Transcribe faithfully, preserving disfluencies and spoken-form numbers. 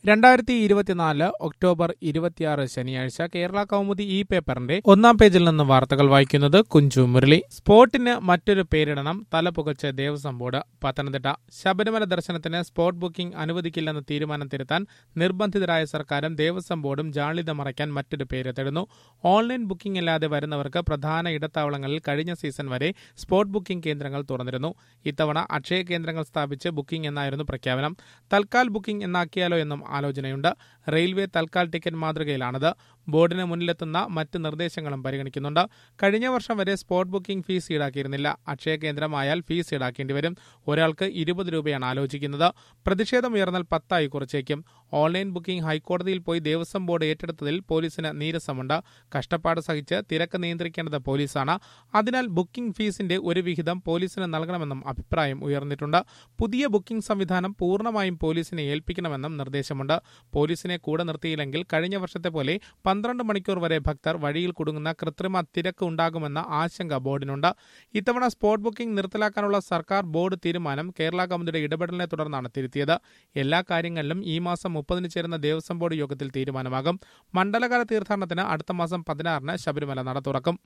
രണ്ടായിരത്തി ഇരുപത്തിനാല് ഒക്ടോബർ ഇരുപത്തിയാറ് ശനിയാഴ്ച കേരള കൗമുദി ഈ പേപ്പറിന്റെ ഒന്നാം പേജിൽ നിന്ന് വാർത്തകൾ വായിക്കുന്നത് കുഞ്ചു മുരളി. സ്പോട്ടിന് മറ്റൊരു പേരിടണം, തലപുകച്ച് ദേവസ്വം ബോർഡ്. പത്തനംതിട്ട. ശബരിമല ദർശനത്തിന് സ്പോട്ട് ബുക്കിംഗ് അനുവദിക്കില്ലെന്ന തീരുമാനം തിരുത്താൻ നിർബന്ധിതരായ സർക്കാരും ദേവസ്വം ബോർഡും ജാള്യത മറയ്ക്കാൻ മറ്റൊരു പേര് തേടുന്നു. ഓൺലൈൻ ബുക്കിംഗ് ഇല്ലാതെ വരുന്നവർക്ക് പ്രധാന ഇടത്താവളങ്ങളിൽ കഴിഞ്ഞ സീസൺ വരെ സ്പോട്ട് ബുക്കിംഗ് കേന്ദ്രങ്ങൾ തുറന്നിരുന്നു. ഇത്തവണ അക്ഷയ കേന്ദ്രങ്ങൾ സ്ഥാപിച്ച് ബുക്കിംഗ് എന്നായിരുന്നു പ്രഖ്യാപനം. തൽക്കാൽ ബുക്കിംഗ് എന്നാക്കിയാലോ എന്നും ആലോചനയുണ്ട്. റെയിൽവേ തൽക്കാൽ ടിക്കറ്റ് മാതൃകയിലാണത്. ബോർഡിന് മുന്നിലെത്തുന്ന മറ്റ് നിർദ്ദേശങ്ങളും പരിഗണിക്കുന്നുണ്ട്. കഴിഞ്ഞ വർഷം വരെ സ്പോട്ട് ബുക്കിംഗ് ഫീസ് ഈടാക്കിയിരുന്നില്ല. അക്ഷയ കേന്ദ്രമായാൽ ഫീസ് ഈടാക്കേണ്ടി വരും. ഒരാൾക്ക് ഇരുപത് രൂപയാണ് ആലോചിക്കുന്നത്. പ്രതിഷേധം ഉയർന്നാൽ പത്തായി കുറച്ചേക്കും. ഓൺലൈൻ ബുക്കിംഗ് ഹൈക്കോടതിയിൽ പോയി ദേവസ്വം ബോർഡ് ഏറ്റെടുത്തതിൽ പോലീസിന് നീരസമുണ്ട്. കഷ്ടപ്പാട് സഹിച്ച് തിരക്ക് നിയന്ത്രിക്കേണ്ടത് പോലീസാണ്. അതിനാൽ ബുക്കിംഗ് ഫീസിന്റെ ഒരു വിഹിതം പോലീസിന് നൽകണമെന്നും അഭിപ്രായം ഉയർന്നിട്ടുണ്ട്. പുതിയ ബുക്കിംഗ് സംവിധാനം പൂർണ്ണമായും പോലീസിനെ ഏൽപ്പിക്കണമെന്നും നിർദ്ദേശമുണ്ട്. പോലീസിനെ കൂടെ നിർത്തിയില്ലെങ്കിൽ കഴിഞ്ഞ വർഷത്തെ പോലെ പന്ത്രണ്ട് മണിക്കൂർ വരെ ഭക്തർ വഴിയിൽ കുടുങ്ങുന്ന കൃത്രിമ തിരക്ക് ഉണ്ടാകുമെന്ന ആശങ്ക ബോർഡിനുണ്ട്. ഇത്തവണ സ്പോട്ട് ബുക്കിംഗ് നിർത്തലാക്കാനുള്ള സർക്കാർ ബോർഡ് തീരുമാനം കേരള കൗമുദിയുടെ ഇടപെടലിനെ തുടർന്നാണ് തിരുത്തിയത്. എല്ലാ കാര്യങ്ങളിലും ഈ മാസം മുപ്പതിന് ചേരുന്ന ദേവസ്വം ബോർഡ് യോഗത്തിൽ തീരുമാനമാകും. മണ്ഡലകാല തീർത്ഥാടനത്തിന് അടുത്ത മാസം പതിനാറിന് ശബരിമല നട തുറക്കും.